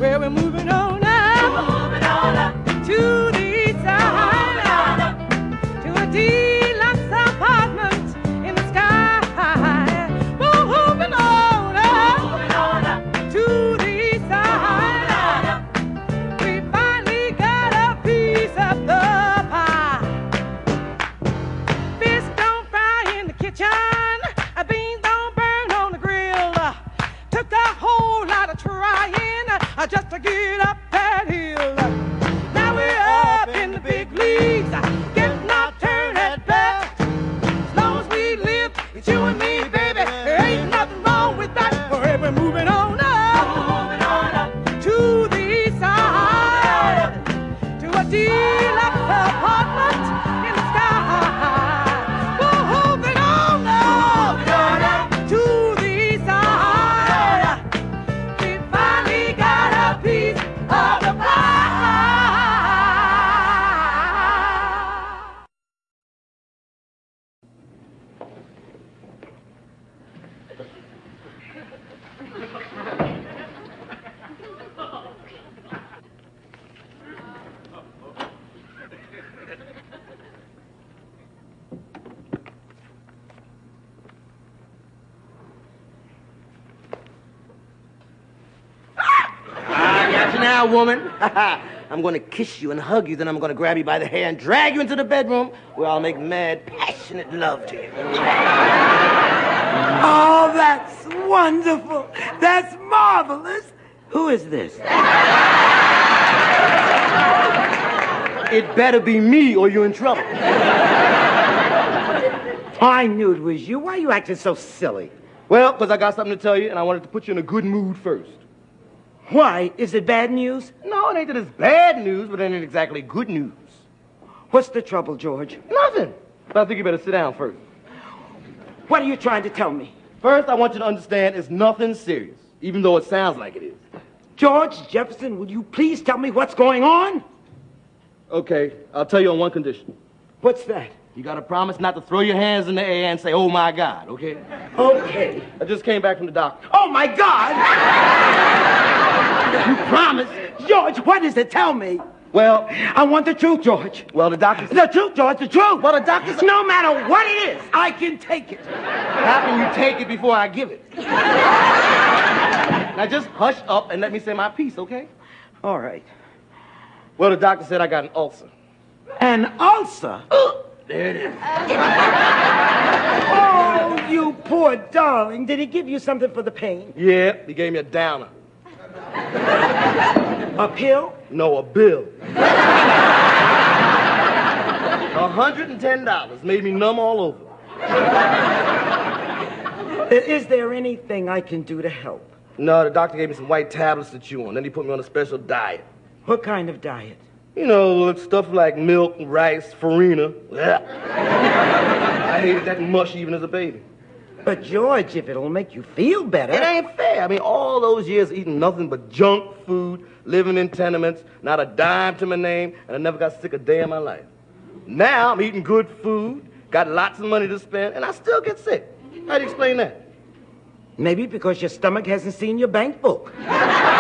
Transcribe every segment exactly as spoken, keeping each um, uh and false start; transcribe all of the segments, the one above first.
Well, we're moving on up, moving on up to the east side, to a deluxe apartment in the sky. We're moving on up, moving on up to the east side. We finally got a piece of the pie. Fish don't fry in the kitchen, beans don't burn on the grill. Took a whole lot of trying just to get up that hill. Now we're up in the big leagues, getting our turn at bat. As long as we live, it's you and me, baby. There ain't nothing wrong with that. We're moving on up, moving on up to the east side, to a deluxe apartment in the sky. We're moving on up, moving on up to the east side. We finally got a piece of the pie. Now, woman, I'm going to kiss you and hug you, then I'm going to grab you by the hair and drag you into the bedroom where I'll make mad, passionate love to you. Oh, that's wonderful. That's marvelous. Who is this? It better be me or you're in trouble. I knew it was you. Why are you acting so silly? Well, because I got something to tell you, and I wanted to put you in a good mood first. Why? Is it bad news? No, it ain't that it's bad news, but it ain't exactly good news. What's the trouble, George? Nothing. But I think you better sit down first. What are you trying to tell me? First, I want you to understand it's nothing serious, even though it sounds like it is. George Jefferson, will you please tell me what's going on? Okay, I'll tell you on one condition. What's that? You gotta promise not to throw your hands in the air and say, oh my God, okay? Okay. I just came back from the doctor. Oh my God! You promised? George, what is it? Tell me. Well, I want the truth, George. Well, the doctor... The truth, George, the truth. Well, the doctor... No matter what it is, I can take it. How can you take it before I give it? Now, just hush up and let me say my piece, okay? All right. Well, the doctor said I got an ulcer. An ulcer? There it is. Oh, you poor darling. Did he give you something for the pain? Yeah, he gave me a downer. A pill? No, a bill. one hundred ten dollars made me numb all over. Is there anything I can do to help? No, the doctor gave me some white tablets to chew on. Then he put me on a special diet. What kind of diet? You know, stuff like milk, rice, farina. I hated that mush even as a baby. But, George, if it'll make you feel better... It ain't fair. I mean, all those years eating nothing but junk food, living in tenements, not a dime to my name, and I never got sick a day in my life. Now I'm eating good food, got lots of money to spend, and I still get sick. How do you explain that? Maybe because your stomach hasn't seen your bank book. You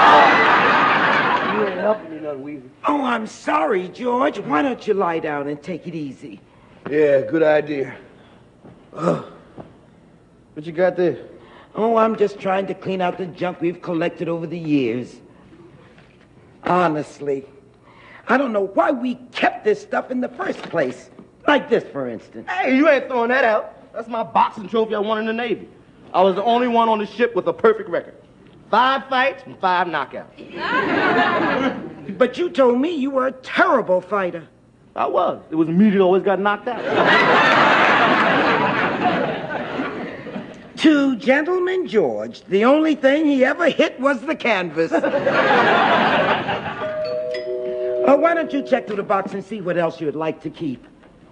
ain't helping me none, Weezy. Oh, I'm sorry, George. Why don't you lie down and take it easy? Yeah, good idea. Ugh. What you got there? Oh, I'm just trying to clean out the junk we've collected over the years. Honestly, I don't know why we kept this stuff in the first place. Like this, for instance. Hey, you ain't throwing that out. That's my boxing trophy I won in the Navy. I was the only one on the ship with a perfect record. Five fights and five knockouts. But you told me you were a terrible fighter. I was. It was me that always got knocked out. To Gentleman George, the only thing he ever hit was the canvas. Oh, why don't you check through the box and see what else you'd like to keep?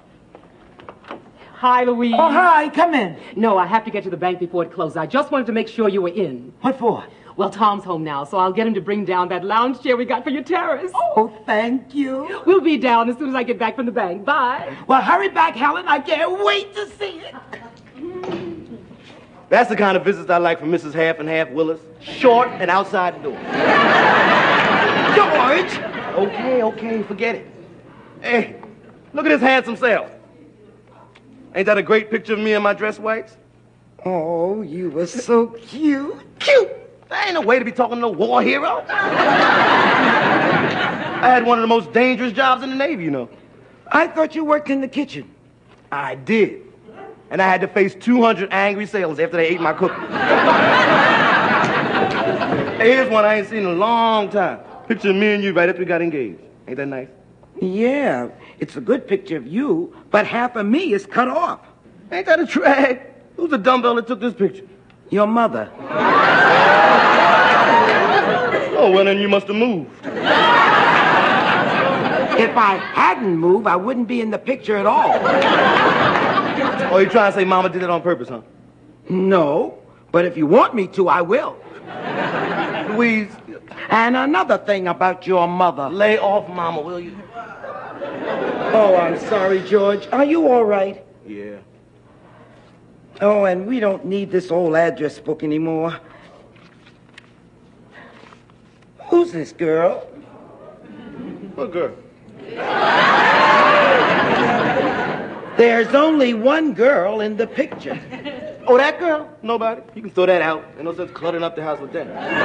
Hi, Louise. Oh, hi. Come in. No, I have to get to the bank before it closes. I just wanted to make sure you were in. What for? Well, Tom's home now, so I'll get him to bring down that lounge chair we got for your terrace. Oh, thank you. We'll be down as soon as I get back from the bank. Bye. Well, hurry back, Helen. I can't wait to see it. That's the kind of visits I like from Missus Half and Half Willis. Short and outside the door. George! Okay, okay, forget it. Hey, look at this handsome self. Ain't that a great picture of me in my dress whites? Oh, you were so cute. Cute! There ain't no way to be talking to no war hero. I had one of the most dangerous jobs in the Navy, you know. I thought you worked in the kitchen. I did. And I had to face two hundred angry sailors after they ate my cookies. Hey, here's one I ain't seen in a long time. Picture of me and you right after we got engaged. Ain't that nice? Yeah, it's a good picture of you, but half of me is cut off. Ain't that a drag? Who's the dumbbell that took this picture? Your mother. Oh, well, then you must have moved. If I hadn't moved, I wouldn't be in the picture at all. Oh, you trying to say Mama did it on purpose, huh? No, but if you want me to, I will. Louise. And another thing about your mother. Lay off Mama, will you? Oh, I'm sorry, George. Are you all right? Yeah. Oh, and we don't need this old address book anymore. Who's this girl? What girl? There's only one girl in the picture. Oh, that girl? Nobody. You can throw that out. Ain't no sense cluttering up the house with that.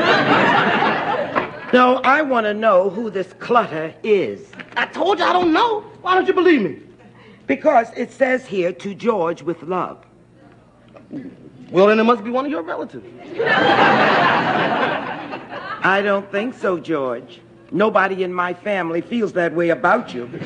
No, I want to know who this clutter is. I told you I don't know. Why don't you believe me? Because it says here, to George with love. Well, then it must be one of your relatives. I don't think so, George. Nobody in my family feels that way about you.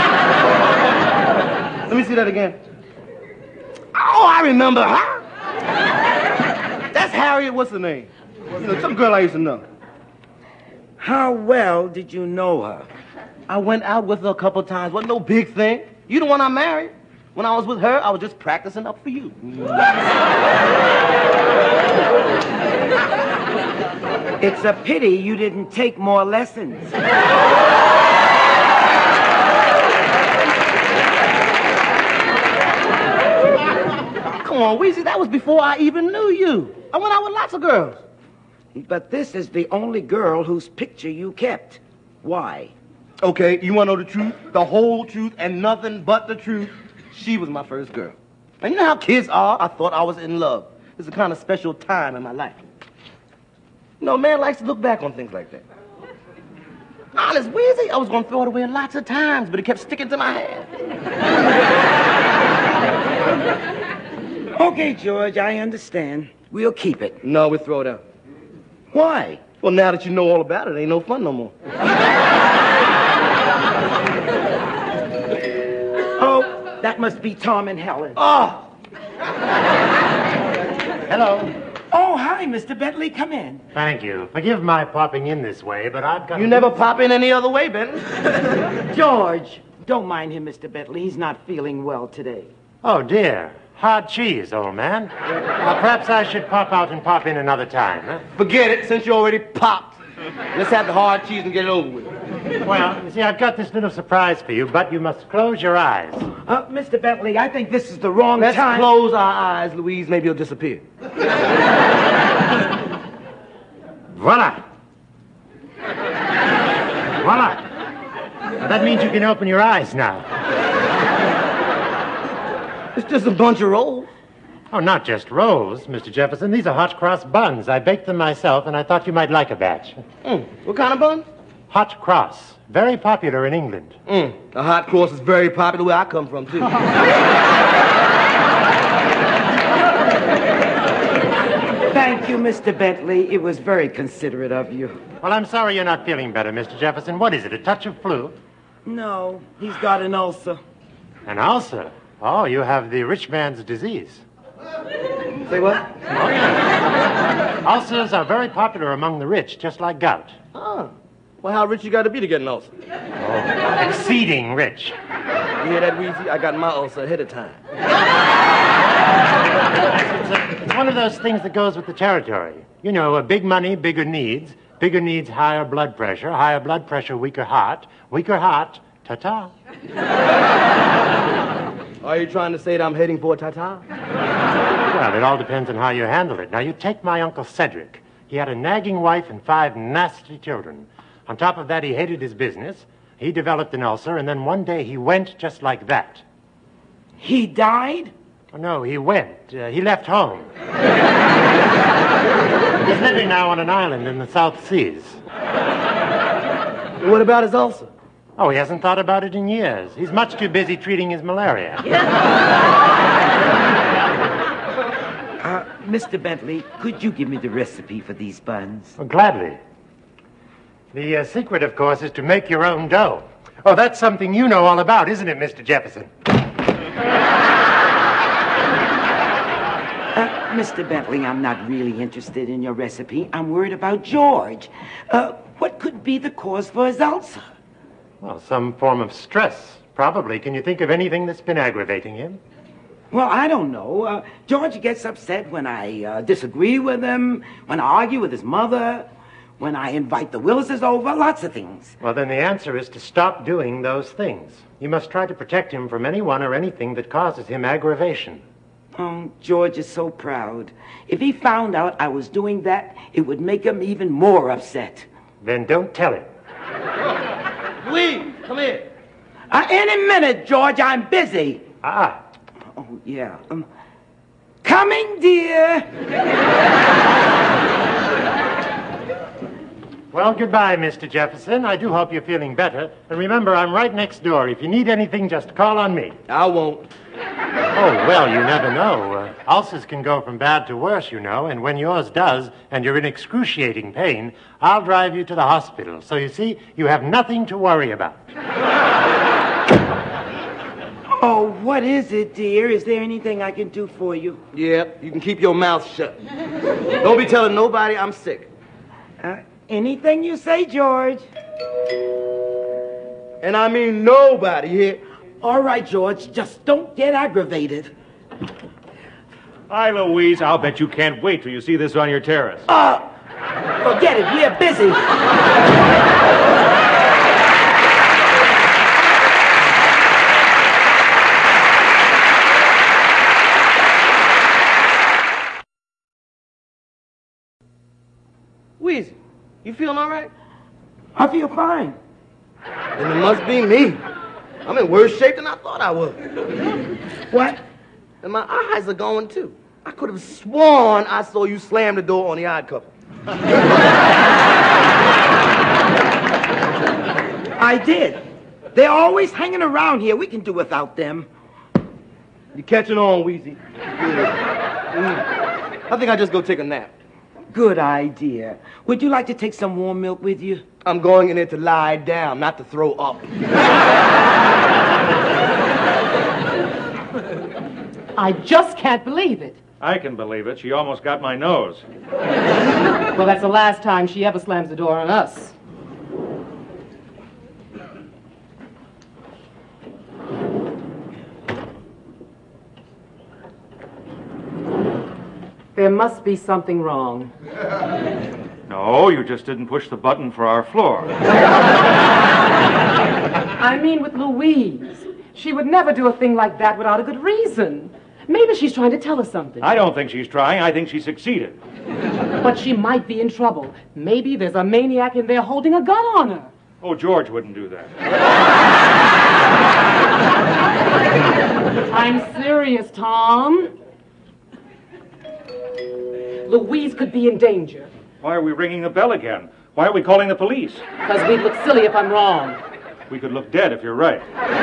Let me see that again. Oh, I remember her. That's Harriet, what's her name? You know, some girl I used to know. How well did you know her? I went out with her a couple times. Wasn't no big thing. You the one I married. When I was with her, I was just practicing up for you. It's a pity you didn't take more lessons. Come on, Weezy, that was before I even knew you. I went out with lots of girls. But this is the only girl whose picture you kept. Why? Okay, you want to know the truth? The whole truth and nothing but the truth? She was my first girl. And you know how kids are? I thought I was in love. It's a kind of special time in my life. You know, a man likes to look back on things like that. Honest, Weezy, I was going to throw it away lots of times, but it kept sticking to my hand. Okay, George, I understand. We'll keep it. No, we'll throw it out. Why? Well, now that you know all about it, it ain't no fun no more. Oh, that must be Tom and Helen. Oh! Hello. Oh, hi, Mister Bentley. Come in. Thank you. Forgive my popping in this way, but I've got... You never pop in any other way, Benton. George, don't mind him, Mister Bentley. He's not feeling well today. Oh, dear. Hard cheese, old man. Uh, perhaps I should pop out and pop in another time, huh? Forget it, since you already popped. Let's have the hard cheese and get it over with. Well, you see, I've got this little surprise for you, but you must close your eyes. Uh, Mister Bentley, I think this is the wrong Let's time. close our eyes, Louise. Maybe he'll disappear. Voila! Voila! Now, that means you can open your eyes now. It's just a bunch of rolls. Oh, not just rolls, Mister Jefferson. These are hot cross buns. I baked them myself, and I thought you might like a batch. Mm. What kind of buns? Hot cross. Very popular in England. Mm. A hot cross is very popular where I come from, too. Thank you, Mister Bentley. It was very considerate of you. Well, I'm sorry you're not feeling better, Mister Jefferson. What is it, a touch of flu? No, he's got an ulcer. An ulcer? Oh, you have the rich man's disease. Say what? Ulcers are very popular among the rich, just like gout. Oh. Well, how rich you got to be to get an ulcer? Oh, exceeding rich. You hear that, Weezy? I got my ulcer ahead of time. It's, a, it's one of those things that goes with the territory. You know, uh, big money, bigger needs. Bigger needs, higher blood pressure. Higher blood pressure, weaker heart. Weaker heart, ta-ta. Are you trying to say that I'm heading for a ta-ta? Well, it all depends on how you handle it. Now, you take my Uncle Cedric. He had a nagging wife and five nasty children. On top of that, he hated his business. He developed an ulcer, and then one day he went just like that. He died? Oh, no, he went. Uh, he left home. He's living now on an island in the South Seas. What about his ulcer? Oh, he hasn't thought about it in years. He's much too busy treating his malaria. Uh, Mister Bentley, could you give me the recipe for these buns? Well, gladly. The uh, secret, of course, is to make your own dough. Oh, that's something you know all about, isn't it, Mister Jefferson? Uh, Mister Bentley, I'm not really interested in your recipe. I'm worried about George. Uh, what could be the cause for his ulcer? Well, some form of stress, probably. Can you think of anything that's been aggravating him? Well, I don't know. Uh, George gets upset when I uh, disagree with him, when I argue with his mother, when I invite the Willises over, lots of things. Well, then the answer is to stop doing those things. You must try to protect him from anyone or anything that causes him aggravation. Oh, George is so proud. If he found out I was doing that, it would make him even more upset. Then don't tell him. Louise, come here. Uh, any minute, George, I'm busy. Ah. Oh, yeah. Um, coming, dear. Well, goodbye, Mister Jefferson. I do hope you're feeling better. And remember, I'm right next door. If you need anything, just call on me. I won't. Oh, well, you never know. Uh, ulcers can go from bad to worse, you know, and when yours does, and you're in excruciating pain, I'll drive you to the hospital. So, you see, you have nothing to worry about. Oh, what is it, dear? Is there anything I can do for you? Yeah, you can keep your mouth shut. Don't be telling nobody I'm sick. Uh, anything you say, George. And I mean nobody here. All right, George, just don't get aggravated. Hi, Louise. I'll bet you can't wait till you see this on your terrace. Uh, forget it. We're busy. Weezy, you feeling all right? I feel fine. Then it must be me. I'm in worse shape than I thought I was. What? And my eyes are going, too. I could have sworn I saw you slam the door on The Odd Couple. I did. They're always hanging around here. We can do without them. You catching on, Weezy? Yeah. Mm. I think I'll just go take a nap. Good idea. Would you like to take some warm milk with you? I'm going in there to lie down, not to throw up. I just can't believe it. I can believe it. She almost got my nose. Well, that's the last time she ever slams the door on us. There must be something wrong. No, you just didn't push the button for our floor. I mean with Louise. She would never do a thing like that without a good reason. Maybe she's trying to tell us something. I don't think she's trying. I think she succeeded. But she might be in trouble. Maybe there's a maniac in there holding a gun on her. Oh, George wouldn't do that. I'm serious, Tom. Louise could be in danger. Why are we ringing the bell again? Why are we calling the police? Because we'd look silly if I'm wrong. We could look dead if you're right.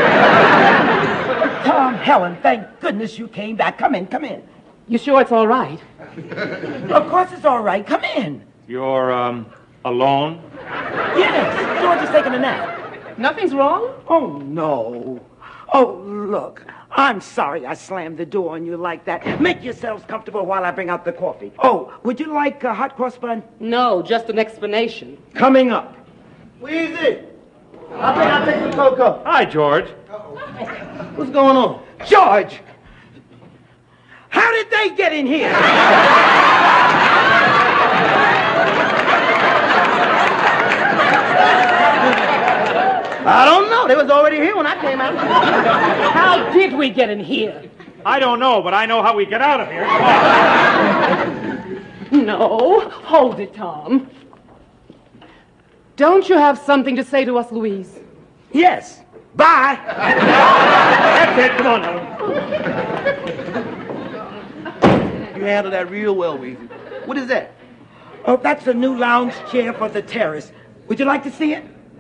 Tom, Helen, thank goodness you came back. Come in, come in. You sure it's all right? Of course it's all right. Come in. You're, um, alone? Yes, George is taking a nap. Nothing's wrong? Oh, no. Oh, look. I'm sorry I slammed the door on you like that. Make yourselves comfortable while I bring out the coffee. Oh, would you like a hot cross bun? No, just an explanation. Coming up. Weezy, I think I'll take some cocoa. Hi, George. What's going on? George! How did they get in here? I don't know. They was already here when I came out. How did we get in here? I don't know, but I know how we get out of here. No, hold it, Tom. Don't you have something to say to us, Louise? Yes. Bye. That's it. Come on, Helen. You handle that real well, Weezy. What is that? Oh, that's a new lounge chair for the terrace. Would you like to see it?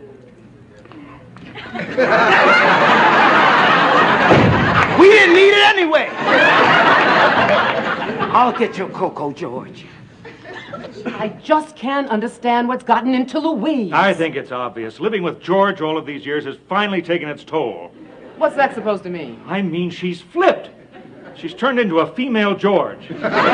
We didn't need it anyway. I'll get your cocoa, George. I just can't understand what's gotten into Louise. I think it's obvious. Living with George all of these years has finally taken its toll. What's that supposed to mean? I mean, she's flipped. She's turned into a female George.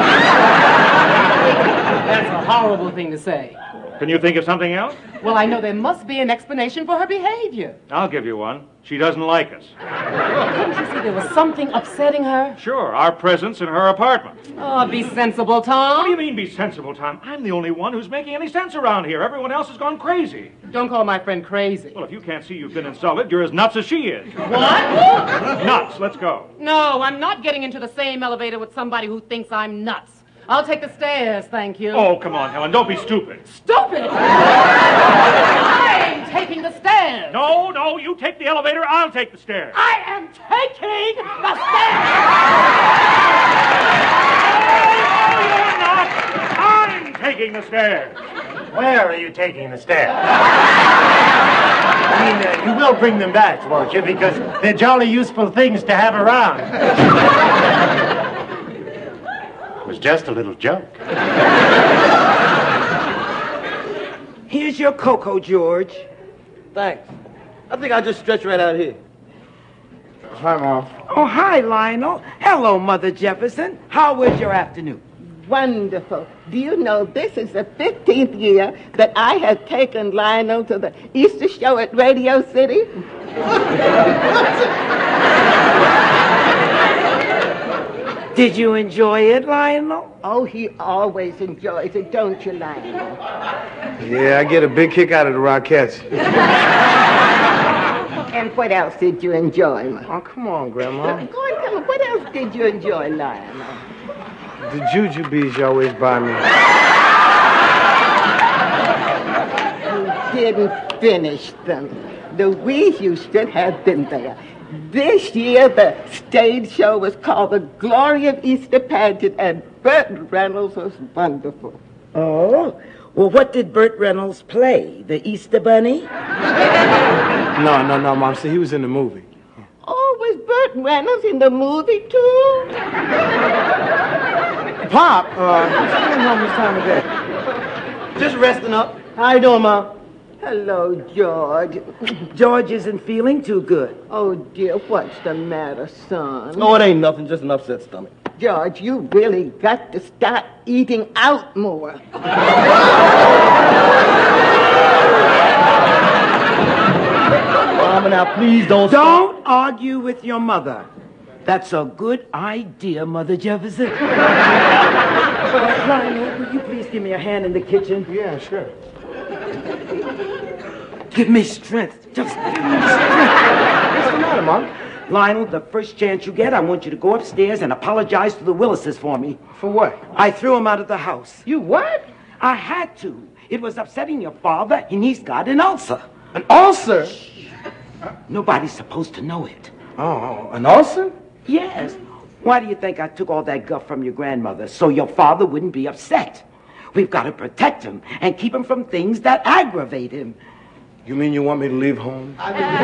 That's a horrible thing to say. Can you think of something else? Well, I know there must be an explanation for her behavior. I'll give you one. She doesn't like us. Couldn't you see there was something upsetting her? Sure, our presence in her apartment. Oh, be sensible, Tom. What do you mean, be sensible, Tom? I'm the only one who's making any sense around here. Everyone else has gone crazy. Don't call my friend crazy. Well, if you can't see you've been insulted, you're as nuts as she is. What? Nuts. Let's go. No, I'm not getting into the same elevator with somebody who thinks I'm nuts. I'll take the stairs, thank you. Oh, come on, Helen. Don't be stupid. Stupid? I'm taking the stairs. No, no, you take the elevator, I'll take the stairs. I am taking the stairs. No, you're not. I'm taking the stairs. Where are you taking the stairs? I mean, uh, you will bring them back, won't you? Because they're jolly useful things to have around. It was just a little joke. Here's your cocoa, George. Thanks. I think I'll just stretch right out here. Hi, Mom. Oh, hi, Lionel. Hello, Mother Jefferson. How was your afternoon? Wonderful. Do you know this is the fifteenth year that I have taken Lionel to the Easter show at Radio City? Did you enjoy it, Lionel? Oh, he always enjoys it, don't you, Lionel? Yeah, I get a big kick out of the Rockettes. And what else did you enjoy, Ma? Oh, come on, Grandma. Go on, tell me, what else did you enjoy, Lionel? The juju bees you always buy me. You didn't finish them. Louise, you should have been there. This year, the stage show was called The Glory of Easter Pageant, and Burt Reynolds was wonderful. Oh? Well, what did Burt Reynolds play? The Easter Bunny? No, no, no, Mom. See, he was in the movie. Oh, was Burt Reynolds in the movie, too? Pop, uh, what's going home this time of day? Just resting up. How you doing, Mom? Hello, George. George isn't feeling too good. Oh, dear, what's the matter, son? Oh, it ain't nothing, just an upset stomach. George, you really got to start eating out more. Mama, now please don't stop. Don't argue with your mother. That's a good idea, Mother Jefferson. Lionel, will you please give me a hand in the kitchen? Yeah, sure. Give me strength. Just give me strength. What's the matter, Mom? Lionel, the first chance you get, I want you to go upstairs and apologize to the Willises for me. For what? I threw him out of the house. You what? I had to. It was upsetting your father, and he's got an ulcer. An ulcer? Nobody's supposed to know it. Oh, an ulcer? Yes. Why do you think I took all that guff from your grandmother? So your father wouldn't be upset. We've got to protect him and keep him from things that aggravate him. You mean you want me to leave home?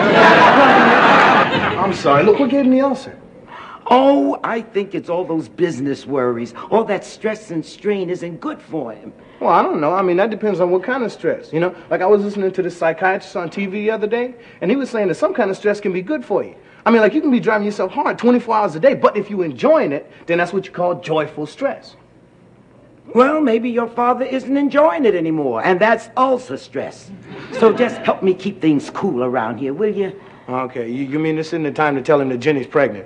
I'm sorry. Look, what gave me the ulcer? Oh, I think it's all those business worries. All that stress and strain isn't good for him. Well, I don't know. I mean, that depends on what kind of stress. You know, like I was listening to this psychiatrist on T V the other day, and he was saying that some kind of stress can be good for you. I mean, like you can be driving yourself hard twenty-four hours a day, but if you're enjoying it, then that's what you call joyful stress. Well, maybe your father isn't enjoying it anymore, and that's ulcer stress. So just help me keep things cool around here, will you? Okay, you, you mean this isn't the time to tell him that Jenny's pregnant?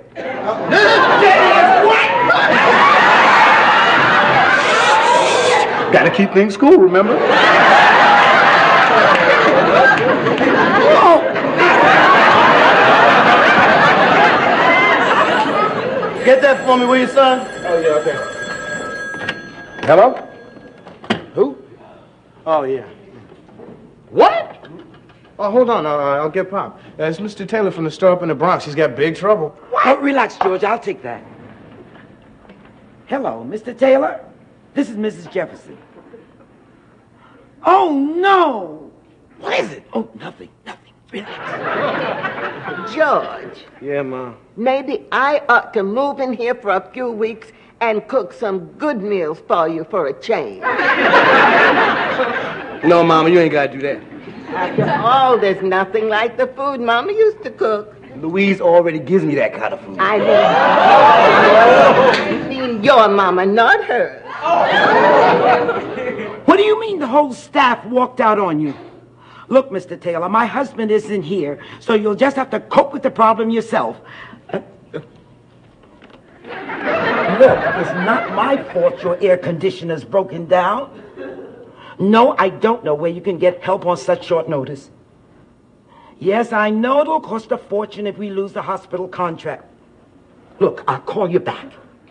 Gotta keep things cool, remember? Get that for me, will you, son? Oh, yeah, okay. Hello? Who? Oh, yeah. What? Oh, hold on. Uh, I'll get Pop. Uh, it's Mister Taylor from the store up in the Bronx. He's got big trouble. Oh, relax, George. I'll take that. Hello, Mister Taylor. This is Missus Jefferson. Oh, no. What is it? Oh, nothing, nothing. Relax. George, Yeah, Mom. maybe I ought to move in here for a few weeks and cook some good meals for you for a change. No, Mama, you ain't got to do that. After all, there's nothing like the food Mama used to cook. Louise already gives me that kind of food. I mean, you mean your Mama, not hers. What do you mean the whole staff walked out on you? Look, Mister Taylor, my husband isn't here, so you'll just have to cope with the problem yourself. Uh, uh. Look, it's not my fault your air conditioner's broken down. No, I don't know where you can get help on such short notice. Yes, I know it'll cost a fortune if we lose the hospital contract. Look, I'll call you back.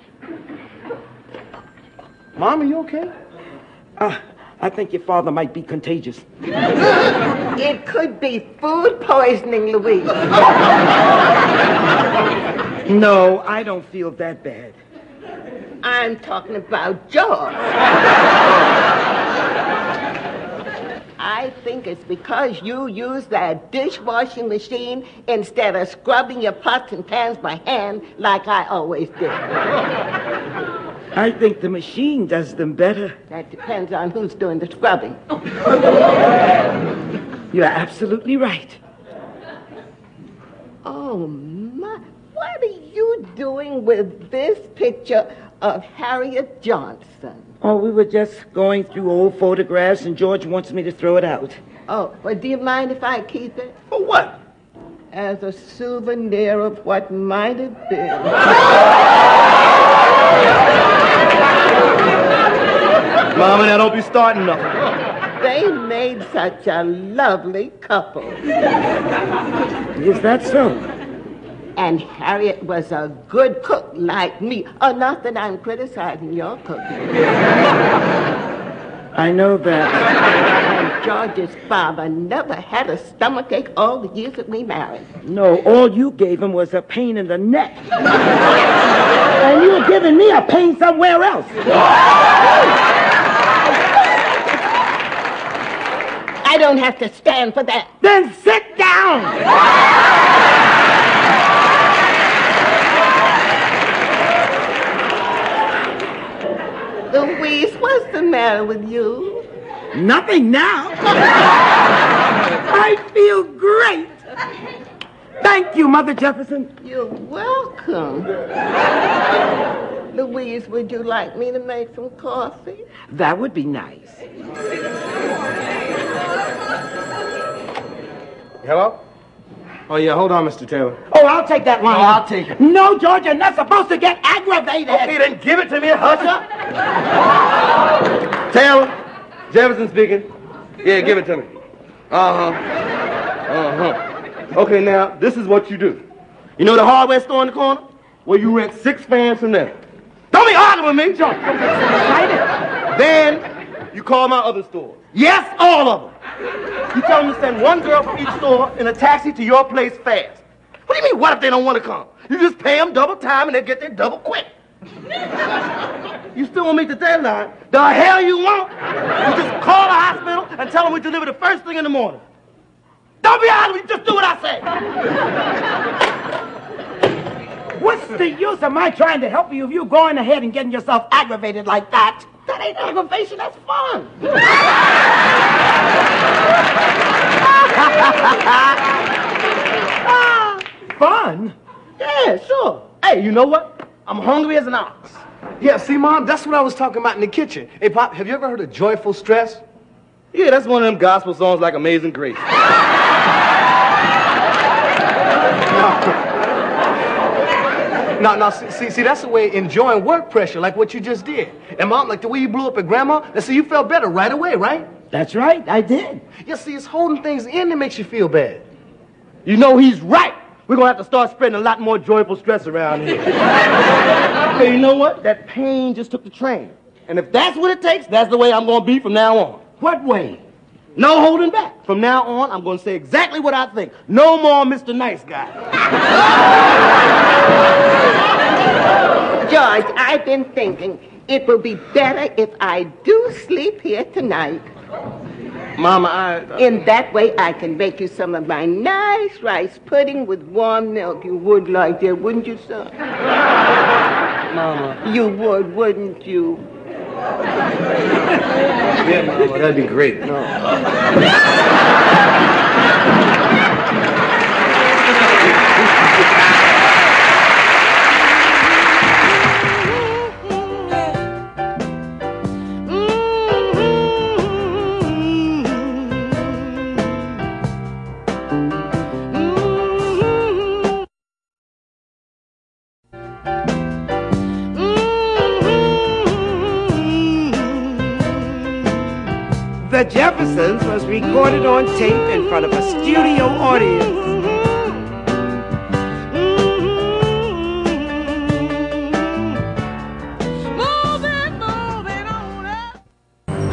Mom, are you okay? Uh, I think your father might be contagious. It could be food poisoning, Louise. No, I don't feel that bad. I'm talking about George. I think it's because you use that dishwashing machine instead of scrubbing your pots and pans by hand like I always do. I think the machine does them better. That depends on who's doing the scrubbing. You're absolutely right. Oh, my. What are you doing with this picture of Harriet Johnson? Oh, we were just going through old photographs, and George wants me to throw it out. Oh, well, do you mind if I keep it? For what? As a souvenir of what might have been. Mama, now don't be starting nothing. They made such a lovely couple. Is that so? And Harriet was a good cook like me. Oh, not that I'm criticizing your cooking. I know that. And George's father never had a stomachache all the years that we married. No, all you gave him was a pain in the neck. And you were giving me a pain somewhere else. I don't have to stand for that. Then sit down. Louise, what's the matter with you? Nothing now. I feel great. Thank you, Mother Jefferson. You're welcome. Louise, would you like me to make some coffee? That would be nice. Hello? Oh, yeah, hold on, Mister Taylor. Oh, I'll take that line. Oh, I'll take it. No, George, you're not supposed to get aggravated. Okay, then give it to me, Husher. Taylor, Jefferson speaking. Yeah, give it to me. Uh-huh. Uh-huh. Okay, now, this is what you do. You know the hardware store in the corner? Well, you rent six fans from there. Don't be arguing with me, John. Then you call my other stores. Yes, all of them. You tell them to send one girl from each store in a taxi to your place fast. What do you mean, what if they don't want to come? You just pay them double time and they get there double quick. You still won't meet the deadline. The hell you won't. You just call the hospital and tell them we deliver the first thing in the morning. Don't be arguing, just do what I say. What's the use of my trying to help you if you going ahead and getting yourself aggravated like that? That ain't aggravation, that's fun. Fun? Yeah, sure. Hey, you know what? I'm hungry as an ox. Yeah, see, Mom, that's what I was talking about in the kitchen. Hey, Pop, have you ever heard of Joyful Stress? Yeah, that's one of them gospel songs like Amazing Grace. No, no, see, see, that's the way enjoying work pressure, like what you just did. And Mom, like the way you blew up at Grandma, now see, you felt better right away, right? That's right, I did. Yeah, see, it's holding things in that makes you feel bad. You know he's right. We're going to have to start spreading a lot more joyful stress around here. Hey, you know what? That pain just took the train. And if that's what it takes, that's the way I'm going to be from now on. What way? No holding back. From now on, I'm going to say exactly what I think. No more Mister Nice Guy. George, I've been thinking it will be better if I do sleep here tonight. Mama, I... Uh, In that way, I can make you some of my nice rice pudding with warm milk. You would like that, wouldn't you, son? Mama. You would, wouldn't you? Yeah, Mama, that'd be great. No. The Jeffersons was recorded on tape in front of a studio audience.